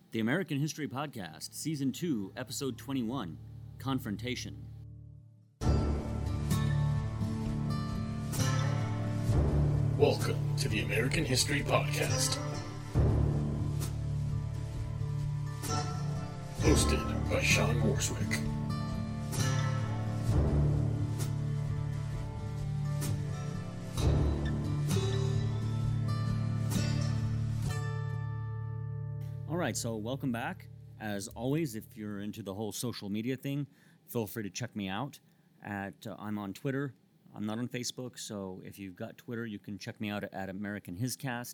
The American History Podcast, Season 2, Episode 21, Confrontation. Welcome to the American History Podcast. Hosted by Sean Morswick. Alright, so welcome back. As always, if you're into the whole social media thing, feel free to check me out I'm on Twitter. I'm not on Facebook, so if you've got Twitter, you can check me out at American Hiscast.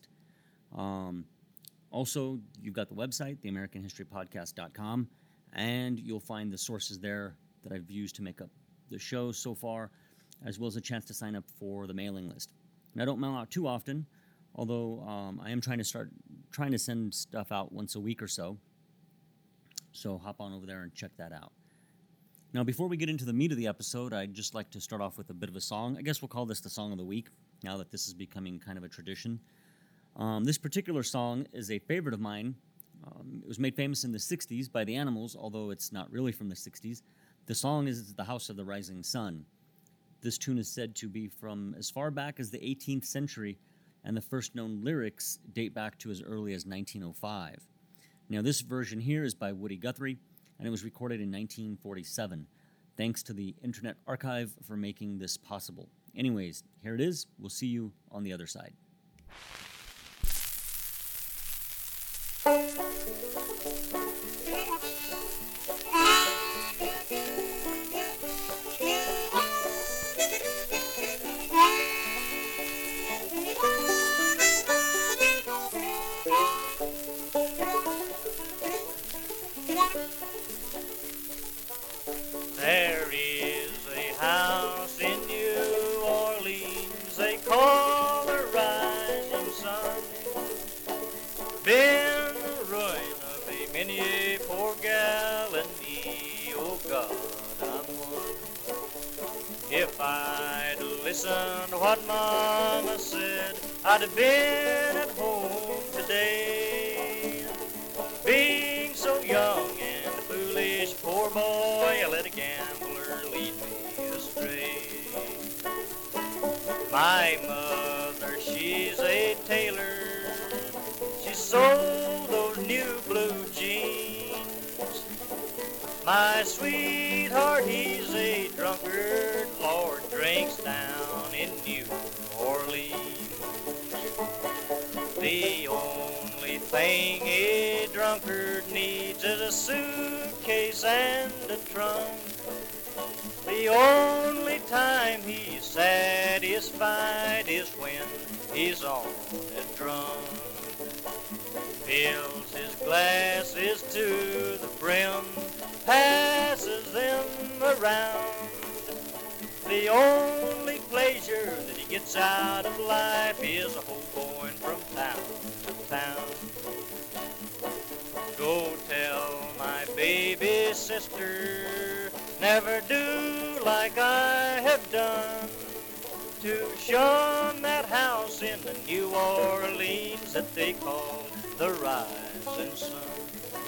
Also, you've got the website, theamericanhistorypodcast.com, and you'll find the sources there that I've used to make up the show so far, as well as a chance to sign up for the mailing list. And I don't mail out too often, although I am trying to send stuff out once a week or so. So hop on over there and check that out. Now, before we get into the meat of the episode, I'd just like to start off with a bit of a song. I guess we'll call this the Song of the Week, now that this is becoming kind of a tradition. This particular song is a favorite of mine. It was made famous in the 60s by the Animals, although it's not really from the 60s. The song is The House of the Rising Sun. This tune is said to be from as far back as the 18th century, and the first known lyrics date back to as early as 1905. Now, this version here is by Woody Guthrie, and it was recorded in 1947. Thanks to the Internet Archive for making this possible. Anyways, here it is. We'll see you on the other side. There is a house in New Orleans they call the Rising Sun. Been the ruin of a many a poor gal and me, oh God, I'm one. If I'd listened to what Mama said, I'd have been at home today. Being so young and foolish, poor boy, I let a gambler lead me astray. My mother, she's a tailor. She sold those new blue jeans. My sweetheart, he's a drunkard. Lord, drinks down in New Orleans. The only thing a drunkard needs is a suitcase and a trunk. The only time he's satisfied is when he's on a drunk. Fills his glasses to the brim, passes them around. The only pleasure that he gets out of life is a hoboing from town to town. Go tell my baby sister, never do like I have done, to shun that house in the New Orleans that they call the Rising Sun.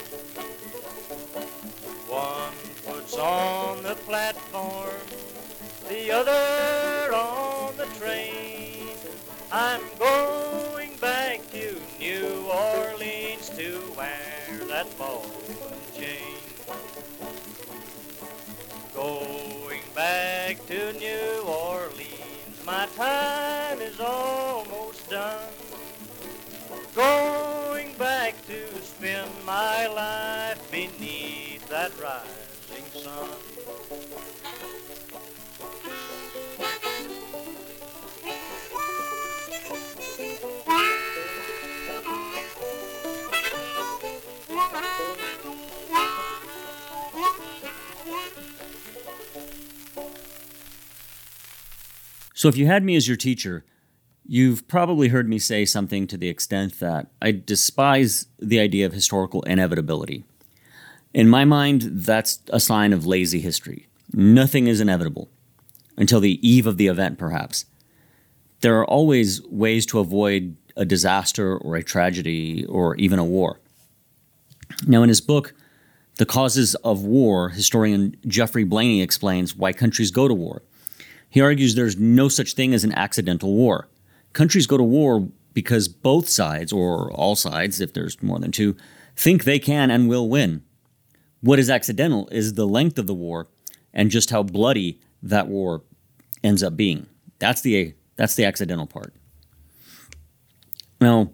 One foot's on the platform, the other on the train. I'm going back to New Orleans to wear that ball and chain. Going back to New Orleans, my time is almost done. Going back to spend my life beneath that rising sun. So if you had me as your teacher, you've probably heard me say something to the extent that I despise the idea of historical inevitability. In my mind, that's a sign of lazy history. Nothing is inevitable, until the eve of the event, perhaps. There are always ways to avoid a disaster or a tragedy or even a war. Now, in his book, The Causes of War, historian Geoffrey Blaney explains why countries go to war. He argues there's no such thing as an accidental war. Countries go to war because both sides, or all sides if there's more than two, think they can and will win. What is accidental is the length of the war and just how bloody that war ends up being. That's the accidental part. Now,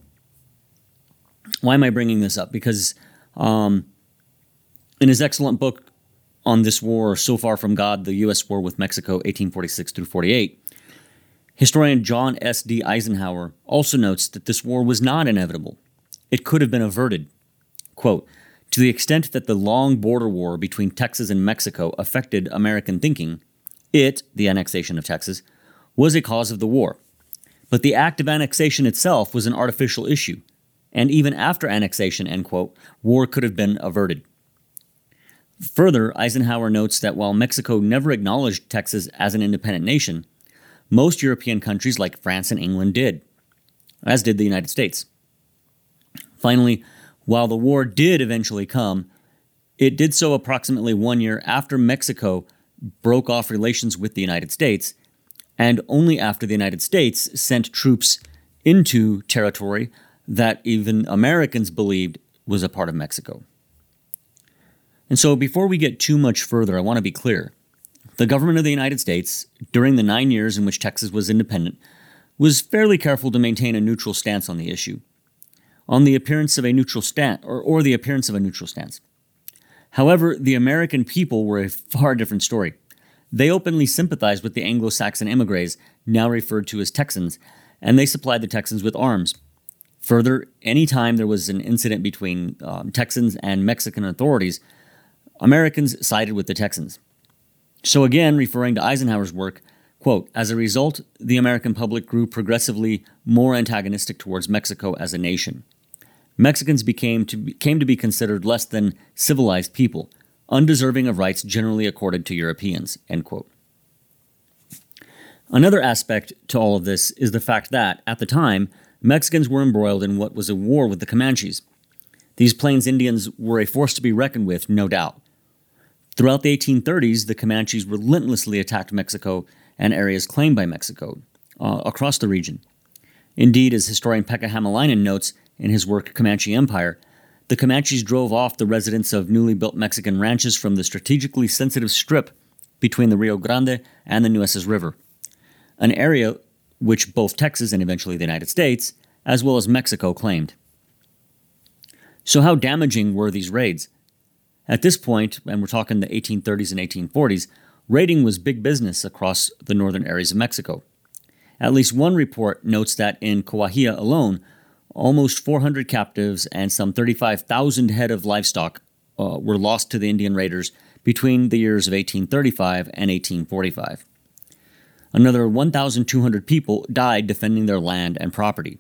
why am I bringing this up? Because in his excellent book on this war, So Far From God, the U.S. War with Mexico, 1846 through 48, historian John S. D. Eisenhower also notes that this war was not inevitable. It could have been averted. Quote, to the extent that the long border war between Texas and Mexico affected American thinking, it, the annexation of Texas, was a cause of the war. But the act of annexation itself was an artificial issue, and even after annexation, end quote, war could have been averted. Further, Eisenhower notes that while Mexico never acknowledged Texas as an independent nation, most European countries like France and England did, as did the United States. Finally, while the war did eventually come, it did so approximately 1 year after Mexico broke off relations with the United States, and only after the United States sent troops into territory that even Americans believed was a part of Mexico. And so before we get too much further, I want to be clear. The government of the United States, during the 9 years in which Texas was independent, was fairly careful to maintain a neutral stance on the issue, on the appearance of a neutral stance, or the appearance of a neutral stance. However, the American people were a far different story. They openly sympathized with the Anglo-Saxon émigrés, now referred to as Texans, and they supplied the Texans with arms. Further, any time there was an incident between Texans and Mexican authorities, Americans sided with the Texans. So again, referring to Eisenhower's work, quote, as a result, the American public grew progressively more antagonistic towards Mexico as a nation. Mexicans came to be considered less than civilized people, undeserving of rights generally accorded to Europeans, end quote. Another aspect to all of this is the fact that, at the time, Mexicans were embroiled in what was a war with the Comanches. These Plains Indians were a force to be reckoned with, no doubt. Throughout the 1830s, the Comanches relentlessly attacked Mexico and areas claimed by Mexico across the region. Indeed, as historian Pekka Hämäläinen notes in his work Comanche Empire, the Comanches drove off the residents of newly built Mexican ranches from the strategically sensitive strip between the Rio Grande and the Nueces River, an area which both Texas and eventually the United States, as well as Mexico, claimed. So how damaging were these raids? At this point, and we're talking the 1830s and 1840s, raiding was big business across the northern areas of Mexico. At least one report notes that in Coahuila alone, almost 400 captives and some 35,000 head of livestock were lost to the Indian raiders between the years of 1835 and 1845. Another 1,200 people died defending their land and property.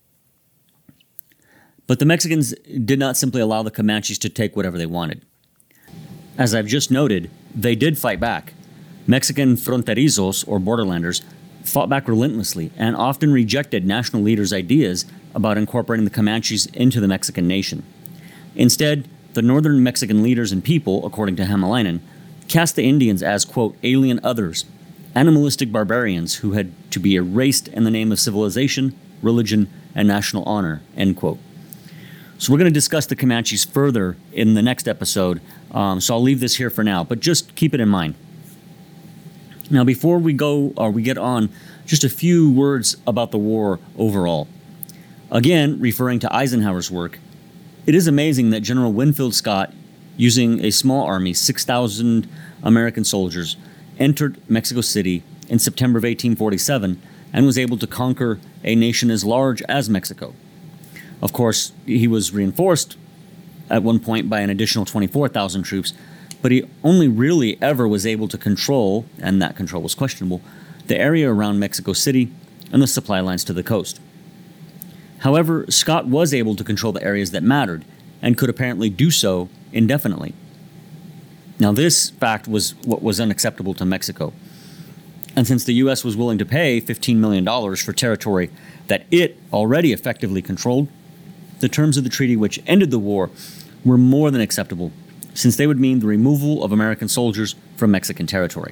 But the Mexicans did not simply allow the Comanches to take whatever they wanted. As I've just noted, they did fight back. Mexican fronterizos, or borderlanders, fought back relentlessly and often rejected national leaders' ideas about incorporating the Comanches into the Mexican nation. Instead, the northern Mexican leaders and people, according to Hämäläinen, cast the Indians as, quote, alien others, animalistic barbarians who had to be erased in the name of civilization, religion, and national honor, end quote. So we're going to discuss the Comanches further in the next episode, so I'll leave this here for now, but just keep it in mind. Now, before we get on, just a few words about the war overall. Again, referring to Eisenhower's work, it is amazing that General Winfield Scott, using a small army, 6,000 American soldiers, entered Mexico City in September of 1847 and was able to conquer a nation as large as Mexico. Of course, he was reinforced at one point by an additional 24,000 troops, but he only really ever was able to control, and that control was questionable, the area around Mexico City and the supply lines to the coast. However, Scott was able to control the areas that mattered and could apparently do so indefinitely. Now, this fact was what was unacceptable to Mexico. And since the U.S. was willing to pay $15 million for territory that it already effectively controlled, the terms of the treaty which ended the war were more than acceptable, since they would mean the removal of American soldiers from Mexican territory.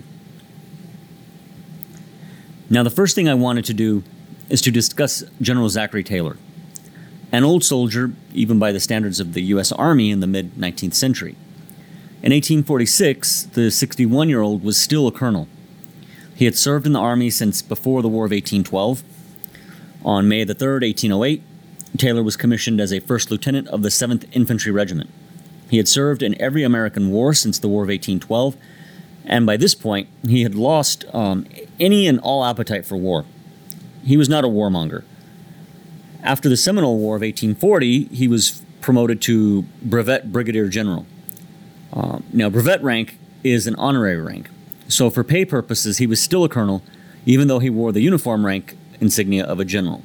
Now, the first thing I wanted to do is to discuss General Zachary Taylor, an old soldier, even by the standards of the U.S. Army in the mid-19th century. In 1846, the 61-year-old was still a colonel. He had served in the Army since before the War of 1812. On May the 3rd, 1808, Taylor was commissioned as a first lieutenant of the 7th Infantry Regiment. He had served in every American war since the War of 1812, and by this point, he had lost any and all appetite for war. He was not a warmonger. After the Seminole War of 1840, he was promoted to Brevet Brigadier General. Now, brevet rank is an honorary rank, so for pay purposes, he was still a colonel, even though he wore the uniform rank insignia of a general.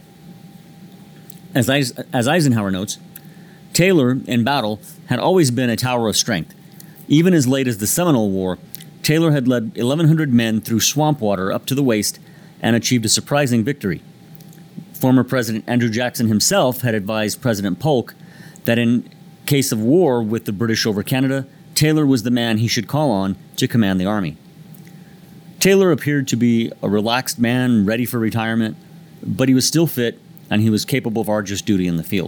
As Eisenhower notes, Taylor, in battle, had always been a tower of strength. Even as late as the Seminole War, Taylor had led 1,100 men through swamp water up to the waist and achieved a surprising victory. Former President Andrew Jackson himself had advised President Polk that in case of war with the British over Canada, Taylor was the man he should call on to command the army. Taylor appeared to be a relaxed man, ready for retirement, but he was still fit and he was capable of arduous duty in the field.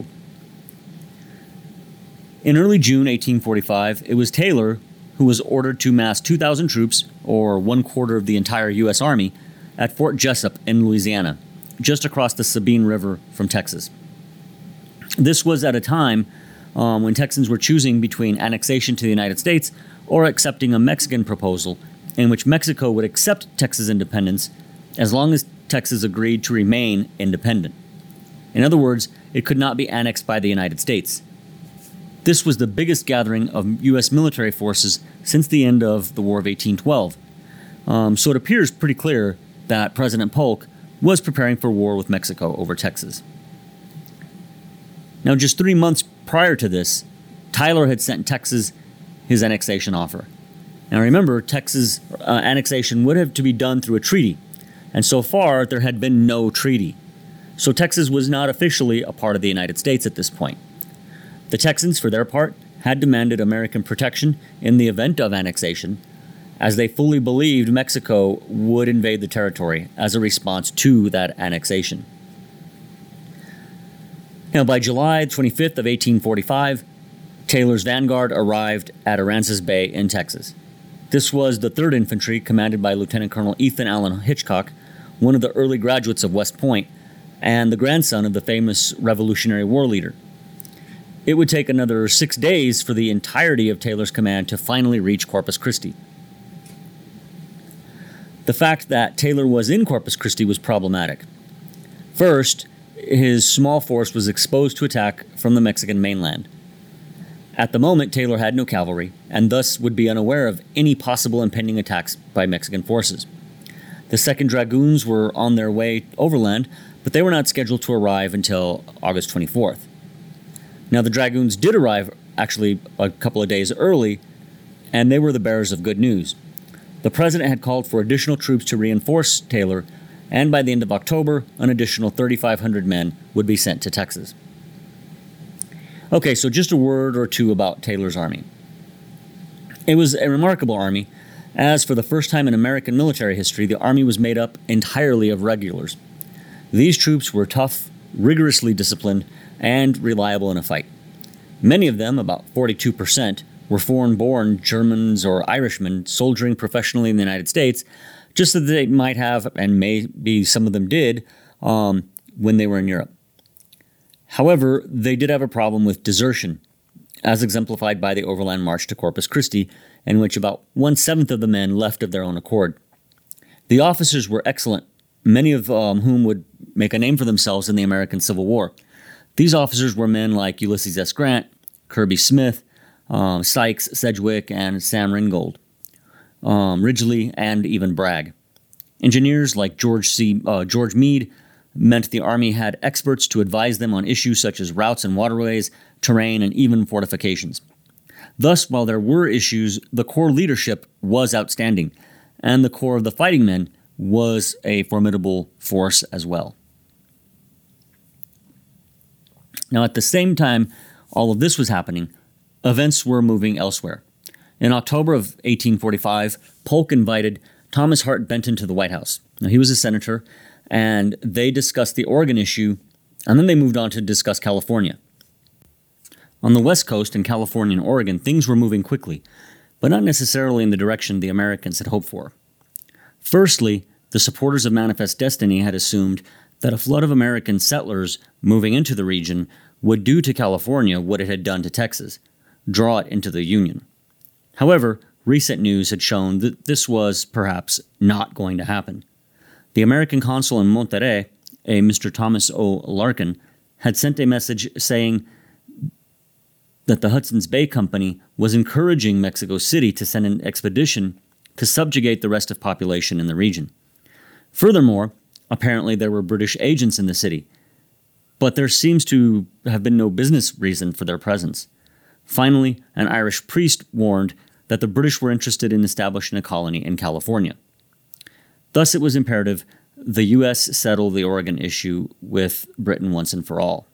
In early June 1845, it was Taylor who was ordered to mass 2,000 troops, or 1/4 of the entire U.S. Army, at Fort Jessup in Louisiana, just across the Sabine River from Texas. This was at a time when Texans were choosing between annexation to the United States or accepting a Mexican proposal in which Mexico would accept Texas independence as long as Texas agreed to remain independent. In other words, it could not be annexed by the United States. This was the biggest gathering of U.S. military forces since the end of the War of 1812. So it appears pretty clear that President Polk was preparing for war with Mexico over Texas. Now, just 3 months prior to this, Tyler had sent Texas his annexation offer. Now remember, Texas annexation would have to be done through a treaty, and so far there had been no treaty. So Texas was not officially a part of the United States at this point. The Texans, for their part, had demanded American protection in the event of annexation, as they fully believed Mexico would invade the territory as a response to that annexation. Now, by July 25th of 1845, Taylor's vanguard arrived at Aransas Bay in Texas. This was the 3rd Infantry, commanded by Lieutenant Colonel Ethan Allen Hitchcock, one of the early graduates of West Point, and the grandson of the famous Revolutionary War leader. It would take another 6 days for the entirety of Taylor's command to finally reach Corpus Christi. The fact that Taylor was in Corpus Christi was problematic. First, his small force was exposed to attack from the Mexican mainland. At the moment, Taylor had no cavalry, and thus would be unaware of any possible impending attacks by Mexican forces. The 2nd Dragoons were on their way overland, but they were not scheduled to arrive until August 24th. Now, the Dragoons did arrive actually a couple of days early, and they were the bearers of good news. The president had called for additional troops to reinforce Taylor, and by the end of October, an additional 3,500 men would be sent to Texas. Okay, so just a word or two about Taylor's army. It was a remarkable army, as for the first time in American military history, the army was made up entirely of regulars. These troops were tough, rigorously disciplined, and reliable in a fight. Many of them, about 42%, were foreign-born Germans or Irishmen soldiering professionally in the United States, just so that they might have, and maybe some of them did, when they were in Europe. However, they did have a problem with desertion, as exemplified by the overland march to Corpus Christi, in which about 1/7 of the men left of their own accord. The officers were excellent, many of whom would make a name for themselves in the American Civil War. These officers were men like Ulysses S. Grant, Kirby Smith, Sykes, Sedgwick, and Sam Ringgold, Ridgely, and even Bragg. Engineers like George Meade meant the Army had experts to advise them on issues such as routes and waterways, terrain, and even fortifications. Thus, while there were issues, the Corps leadership was outstanding, and the Corps of the Fighting Men was a formidable force as well. Now, at the same time all of this was happening, events were moving elsewhere. In October of 1845, Polk invited Thomas Hart Benton to the White House. Now, he was a senator, and they discussed the Oregon issue, and then they moved on to discuss California. On the West Coast in California and Oregon, things were moving quickly, but not necessarily in the direction the Americans had hoped for. Firstly, the supporters of Manifest Destiny had assumed that a flood of American settlers moving into the region would do to California what it had done to Texas, draw it into the Union. However, recent news had shown that this was perhaps not going to happen. The American consul in Monterrey, a Mr. Thomas O. Larkin, had sent a message saying that the Hudson's Bay Company was encouraging Mexico City to send an expedition to subjugate the rest of population in the region. Furthermore, apparently there were British agents in the city, but there seems to have been no business reason for their presence. Finally, an Irish priest warned that the British were interested in establishing a colony in California. Thus, it was imperative the U.S. settle the Oregon issue with Britain once and for all.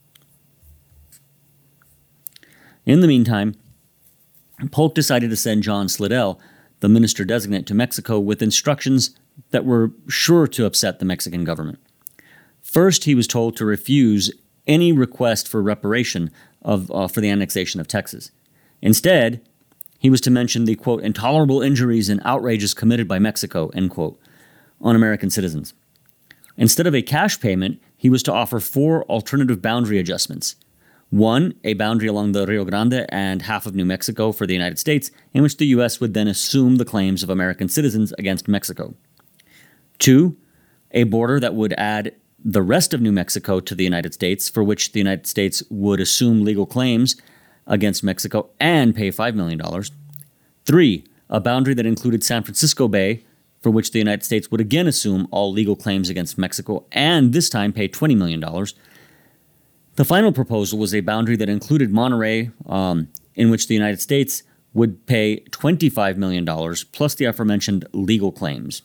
In the meantime, Polk decided to send John Slidell, the minister-designate, to Mexico with instructions that were sure to upset the Mexican government. First, he was told to refuse any request for reparation for the annexation of Texas. Instead, he was to mention the, quote, intolerable injuries and outrages committed by Mexico, end quote, on American citizens. Instead of a cash payment, he was to offer 4 alternative boundary adjustments. 1, a boundary along the Rio Grande and half of New Mexico for the United States, in which the U.S. would then assume the claims of American citizens against Mexico. 2, a border that would add the rest of New Mexico to the United States, for which the United States would assume legal claims against Mexico and pay $5 million. 3, a boundary that included San Francisco Bay, for which the United States would again assume all legal claims against Mexico and this time pay $20 million. The final proposal was a boundary that included Monterey, in which the United States would pay $25 million plus the aforementioned legal claims.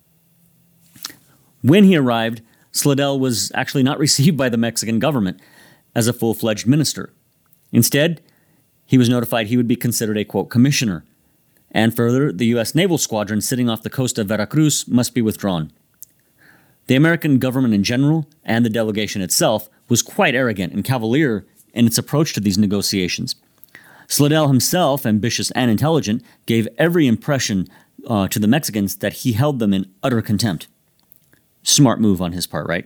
When he arrived, Slidell was actually not received by the Mexican government as a full-fledged minister. Instead, he was notified he would be considered a, quote, commissioner. And further, the U.S. naval squadron sitting off the coast of Veracruz must be withdrawn. The American government in general, and the delegation itself, was quite arrogant and cavalier in its approach to these negotiations. Slidell himself, ambitious and intelligent, gave every impression to the Mexicans that he held them in utter contempt. Smart move on his part, right?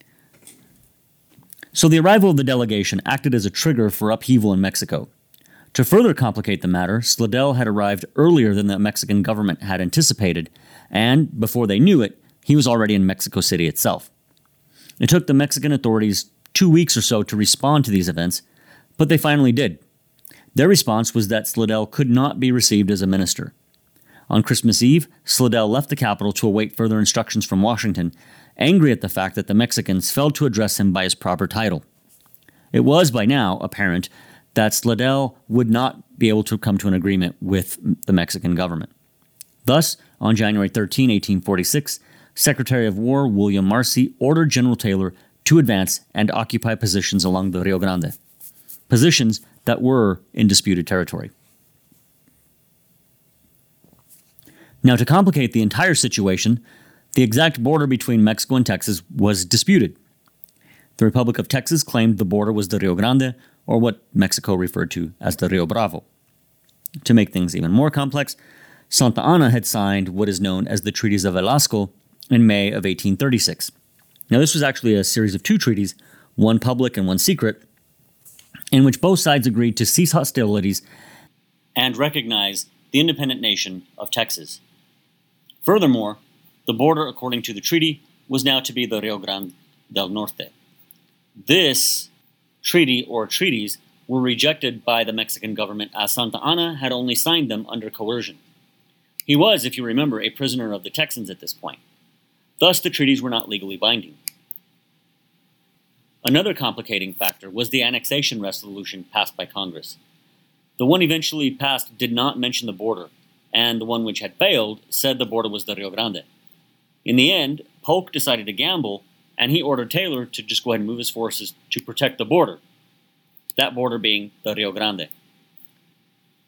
So the arrival of the delegation acted as a trigger for upheaval in Mexico. To further complicate the matter, Slidell had arrived earlier than the Mexican government had anticipated, and before they knew it, he was already in Mexico City itself. It took the Mexican authorities 2 weeks or so to respond to these events, but they finally did. Their response was that Slidell could not be received as a minister. On Christmas Eve, Slidell left the capital to await further instructions from Washington, angry at the fact that the Mexicans failed to address him by his proper title. It was by now apparent that Slidell would not be able to come to an agreement with the Mexican government. Thus, on January 13, 1846, Secretary of War William Marcy ordered General Taylor to advance and occupy positions along the Rio Grande, positions that were in disputed territory. Now, to complicate the entire situation, the exact border between Mexico and Texas was disputed. The Republic of Texas claimed the border was the Rio Grande, or what Mexico referred to as the Rio Bravo. To make things even more complex, Santa Anna had signed what is known as the Treaties of Velasco in May of 1836. Now, this was actually a series of 2 treaties, one public and one secret, in which both sides agreed to cease hostilities and recognize the independent nation of Texas. Furthermore, the border, according to the treaty, was now to be the Rio Grande del Norte. This treaty or treaties were rejected by the Mexican government, as Santa Anna had only signed them under coercion. He was, if you remember, a prisoner of the Texans at this point. Thus, the treaties were not legally binding. Another complicating factor was the annexation resolution passed by Congress. The one eventually passed did not mention the border, and the one which had failed said the border was the Rio Grande. In the end, Polk decided to gamble, and he ordered Taylor to just go ahead and move his forces to protect the border, that border being the Rio Grande.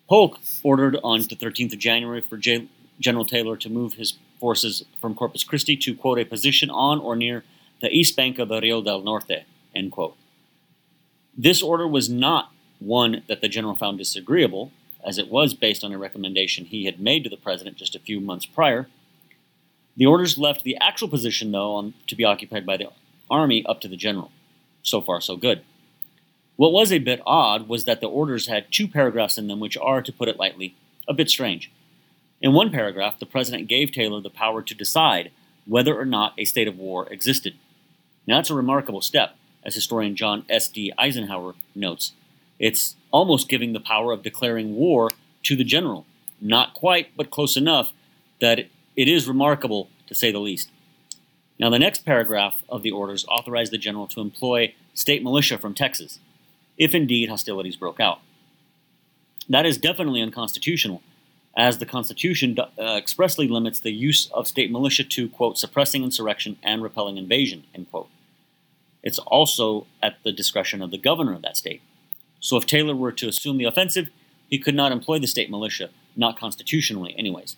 Polk ordered on the 13th of January for General Taylor to move his forces from Corpus Christi to, quote, a position on or near the east bank of the Rio del Norte, end quote. This order was not one that the general found disagreeable, as it was based on a recommendation he had made to the president just a few months prior. The orders left the actual position, though, to be occupied by the army up to the general. So far, so good. What was a bit odd was that the orders had 2 paragraphs in them which are, to put it lightly, a bit strange. In one paragraph, the president gave Taylor the power to decide whether or not a state of war existed. Now, that's a remarkable step, as historian John S.D. Eisenhower notes. It's almost giving the power of declaring war to the general. Not quite, but close enough that it is remarkable, to say the least. Now, the next paragraph of the orders authorized the general to employ state militia from Texas, if indeed hostilities broke out. That is definitely unconstitutional, as the Constitution expressly limits the use of state militia to, quote, suppressing insurrection and repelling invasion, end quote. It's also at the discretion of the governor of that state. So if Taylor were to assume the offensive, he could not employ the state militia, not constitutionally anyways.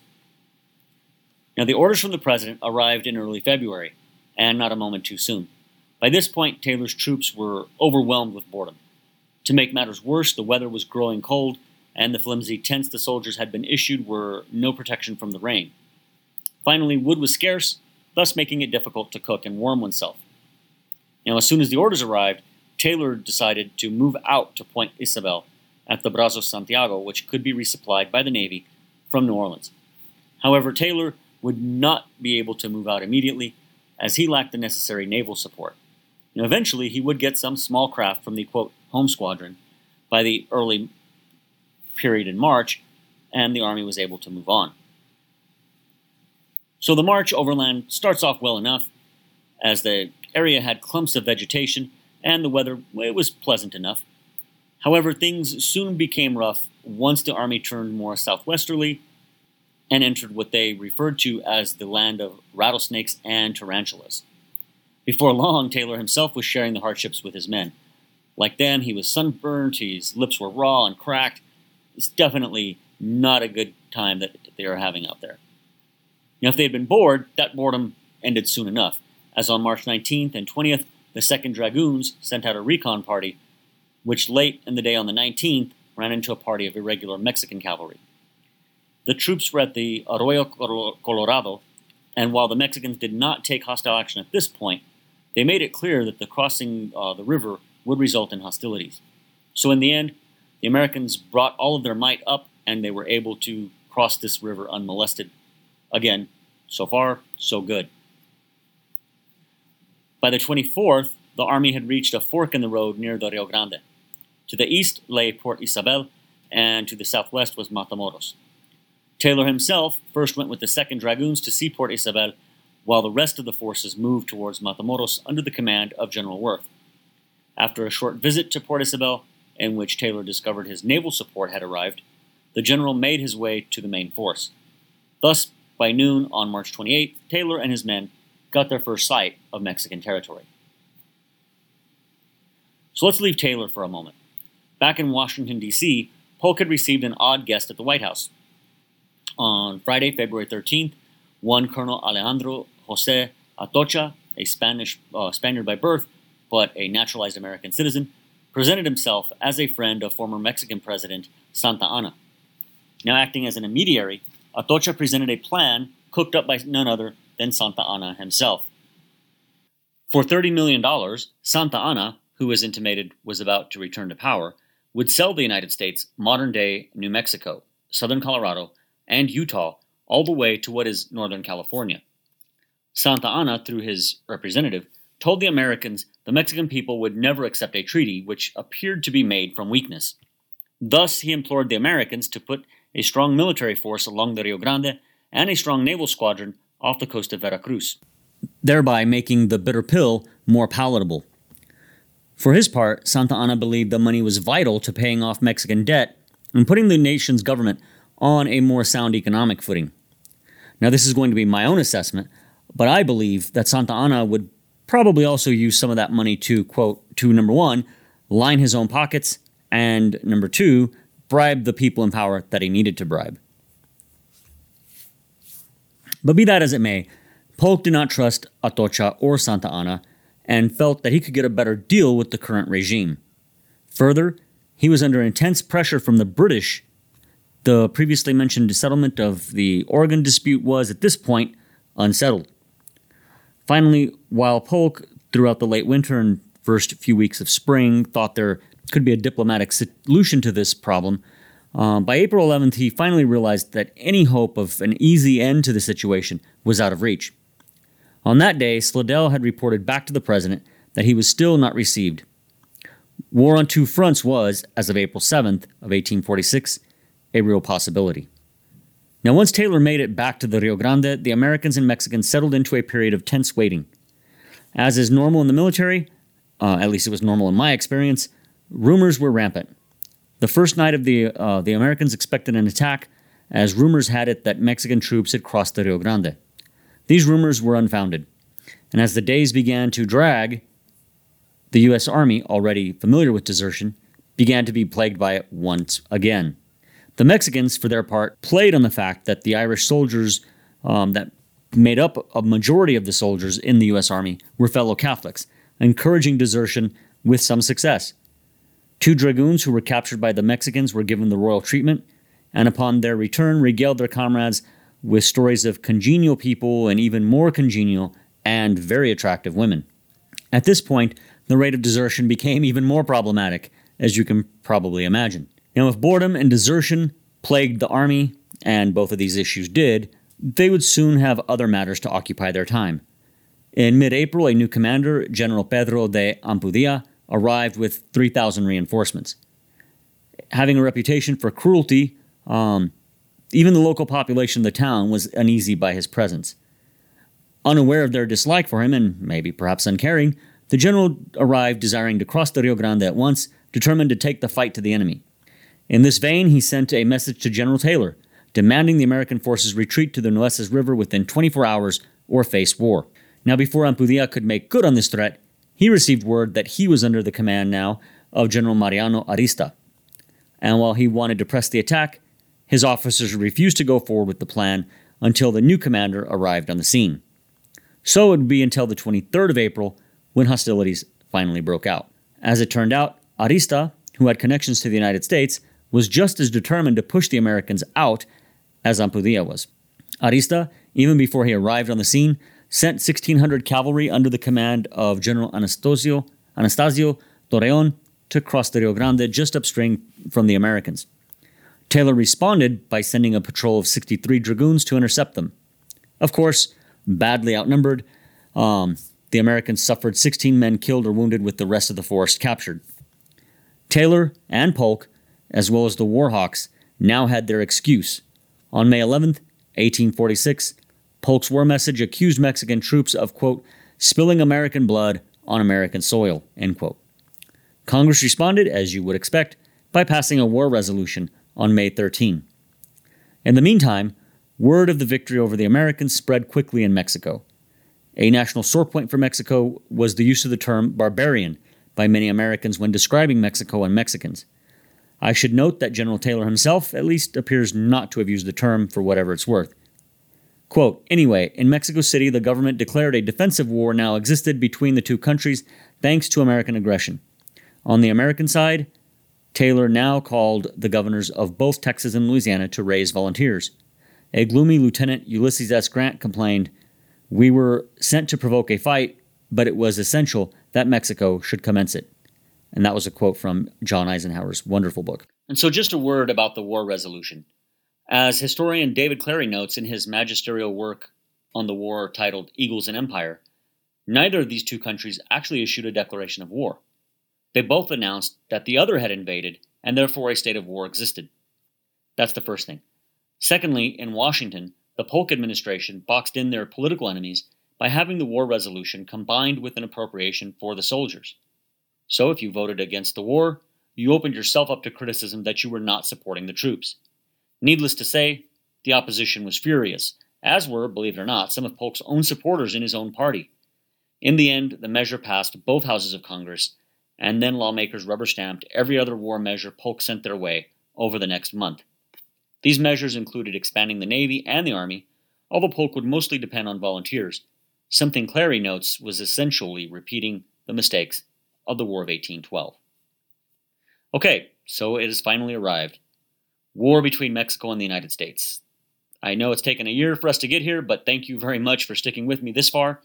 Now, the orders from the president arrived in early February, and not a moment too soon. By this point, Taylor's troops were overwhelmed with boredom. To make matters worse, the weather was growing cold, and the flimsy tents the soldiers had been issued were no protection from the rain. Finally, wood was scarce, thus making it difficult to cook and warm oneself. Now, as soon as the orders arrived, Taylor decided to move out to Point Isabel at the Brazos Santiago, which could be resupplied by the Navy from New Orleans. However, Taylor would not be able to move out immediately, as he lacked the necessary naval support. Now, eventually, he would get some small craft from the, quote, home squadron by the early period in March, and the army was able to move on. So the march overland starts off well enough, as the area had clumps of vegetation, and the weather, it was pleasant enough. However, things soon became rough once the army turned more southwesterly and entered what they referred to as the land of rattlesnakes and tarantulas. Before long, Taylor himself was sharing the hardships with his men. Like them, he was sunburned, his lips were raw and cracked. It's definitely not a good time that they are having out there. Now, if they had been bored, that boredom ended soon enough, as on March 19th and 20th, the 2nd Dragoons sent out a recon party, which late in the day on the 19th ran into a party of irregular Mexican cavalry. The troops were at the Arroyo Colorado, and while the Mexicans did not take hostile action at this point, they made it clear that the crossing the river would result in hostilities. So in the end, the Americans brought all of their might up, and they were able to cross this river unmolested. Again, so far, so good. By the 24th, the army had reached a fork in the road near the Rio Grande. To the east lay Port Isabel, and to the southwest was Matamoros. Taylor himself first went with the 2nd Dragoons to see Port Isabel, while the rest of the forces moved towards Matamoros under the command of General Worth. After a short visit to Port Isabel, in which Taylor discovered his naval support had arrived, the general made his way to the main force. Thus, by noon on March 28th, Taylor and his men got their first sight of Mexican territory. So let's leave Taylor for a moment. Back in Washington, D.C., Polk had received an odd guest at the White House. On Friday, February 13th, one Colonel Alejandro José Atocha, a Spaniard by birth, but a naturalized American citizen, presented himself as a friend of former Mexican President Santa Anna. Now acting as an intermediary, Atocha presented a plan cooked up by none other than Santa Anna himself. For $30 million, Santa Anna, who as intimated was about to return to power, would sell the United States modern-day New Mexico, southern Colorado, and Utah, all the way to what is northern California. Santa Anna, through his representative, told the Americans the Mexican people would never accept a treaty which appeared to be made from weakness. Thus, he implored the Americans to put a strong military force along the Rio Grande and a strong naval squadron off the coast of Veracruz, thereby making the bitter pill more palatable. For his part, Santa Anna believed the money was vital to paying off Mexican debt and putting the nation's government on a more sound economic footing. Now, this is going to be my own assessment, but I believe that Santa Anna would probably also use some of that money to, quote, to number one, line his own pockets, and number two, bribe the people in power that he needed to bribe. But be that as it may, Polk did not trust Atocha or Santa Anna and felt that he could get a better deal with the current regime. Further, he was under intense pressure from the British. The previously mentioned settlement of the Oregon dispute was, at this point, unsettled. Finally, while Polk, throughout the late winter and first few weeks of spring, thought there could be a diplomatic solution to this problem, by April 11th, he finally realized that any hope of an easy end to the situation was out of reach. On that day, Slidell had reported back to the president that he was still not received. War on two fronts was, as of April 7th of 1846, a real possibility. Now, once Taylor made it back to the Rio Grande, the Americans and Mexicans settled into a period of tense waiting. As is normal in the military, at least it was normal in my experience, rumors were rampant. The first night of the Americans expected an attack, as rumors had it that Mexican troops had crossed the Rio Grande. These rumors were unfounded, and as the days began to drag, the U.S. Army, already familiar with desertion, began to be plagued by it once again. The Mexicans, for their part, played on the fact that the Irish soldiers that made up a majority of the soldiers in the U.S. Army were fellow Catholics, encouraging desertion with some success. 2 dragoons who were captured by the Mexicans were given the royal treatment, and upon their return regaled their comrades with stories of congenial people and even more congenial and very attractive women. At this point, the rate of desertion became even more problematic, as you can probably imagine. Now, if boredom and desertion plagued the army, and both of these issues did, they would soon have other matters to occupy their time. In mid-April, a new commander, General Pedro de Ampudia, arrived with 3,000 reinforcements. Having a reputation for cruelty, even the local population of the town was uneasy by his presence. Unaware of their dislike for him, and maybe perhaps uncaring, the general arrived desiring to cross the Rio Grande at once, determined to take the fight to the enemy. In this vein, he sent a message to General Taylor, demanding the American forces retreat to the Nueces River within 24 hours or face war. Now, before Ampudia could make good on this threat, he received word that he was under the command now of General Mariano Arista. And while he wanted to press the attack, his officers refused to go forward with the plan until the new commander arrived on the scene. So it would be until the 23rd of April when hostilities finally broke out. As it turned out, Arista, who had connections to the United States, was just as determined to push the Americans out as Ampudia was. Arista, even before he arrived on the scene, sent 1,600 cavalry under the command of General Anastasio Torreon to cross the Rio Grande just upstream from the Americans. Taylor responded by sending a patrol of 63 dragoons to intercept them. Of course, badly outnumbered, the Americans suffered 16 men killed or wounded with the rest of the force captured. Taylor and Polk, as well as the Warhawks, now had their excuse. On May 11th, 1846, Polk's war message accused Mexican troops of, quote, spilling American blood on American soil, end quote. Congress responded, as you would expect, by passing a war resolution on May 13. In the meantime, word of the victory over the Americans spread quickly in Mexico. A national sore point for Mexico was the use of the term barbarian by many Americans when describing Mexico and Mexicans. I should note that General Taylor himself, at least, appears not to have used the term for whatever it's worth. Quote, anyway, in Mexico City, the government declared a defensive war now existed between the two countries thanks to American aggression. On the American side, Taylor now called the governors of both Texas and Louisiana to raise volunteers. A gloomy Lieutenant Ulysses S. Grant complained, we were sent to provoke a fight, but it was essential that Mexico should commence it. And that was a quote from John Eisenhower's wonderful book. And so just a word about the war resolution. As historian David Clary notes in his magisterial work on the war titled Eagles and Empire, neither of these two countries actually issued a declaration of war. They both announced that the other had invaded, and therefore a state of war existed. That's the first thing. Secondly, in Washington, the Polk administration boxed in their political enemies by having the war resolution combined with an appropriation for the soldiers. So if you voted against the war, you opened yourself up to criticism that you were not supporting the troops. Needless to say, the opposition was furious, as were, believe it or not, some of Polk's own supporters in his own party. In the end, the measure passed both houses of Congress, and then lawmakers rubber-stamped every other war measure Polk sent their way, over the next month. These measures included expanding the Navy and the Army, although Polk would mostly depend on volunteers. Something Clary notes was essentially repeating the mistakes of the War of 1812. Okay, so it has finally arrived. War between Mexico and the United States. I know it's taken a year for us to get here, but thank you very much for sticking with me this far.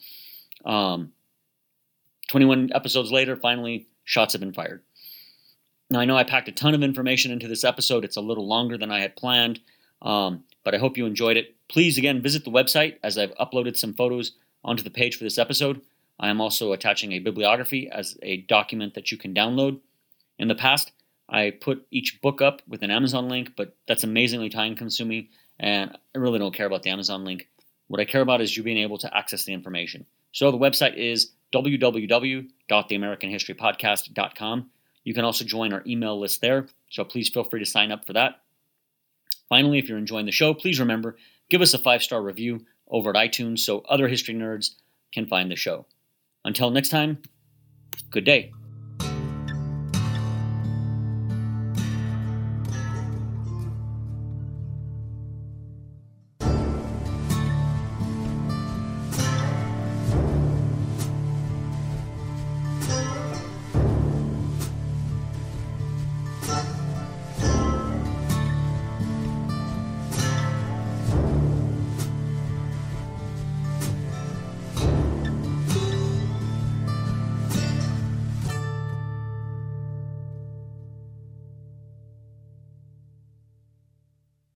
21 episodes later, finally, shots have been fired. Now, I know I packed a ton of information into this episode. It's a little longer than I had planned, but I hope you enjoyed it. Please, again, visit the website as I've uploaded some photos onto the page for this episode. I am also attaching a bibliography as a document that you can download. In the past, I put each book up with an Amazon link, but that's amazingly time-consuming, and I really don't care about the Amazon link. What I care about is you being able to access the information. So the website is www.theamericanhistorypodcast.com. You can also join our email list there, so please feel free to sign up for that. Finally, if you're enjoying the show, please remember, give us a 5-star review over at iTunes so other history nerds can find the show. Until next time, good day.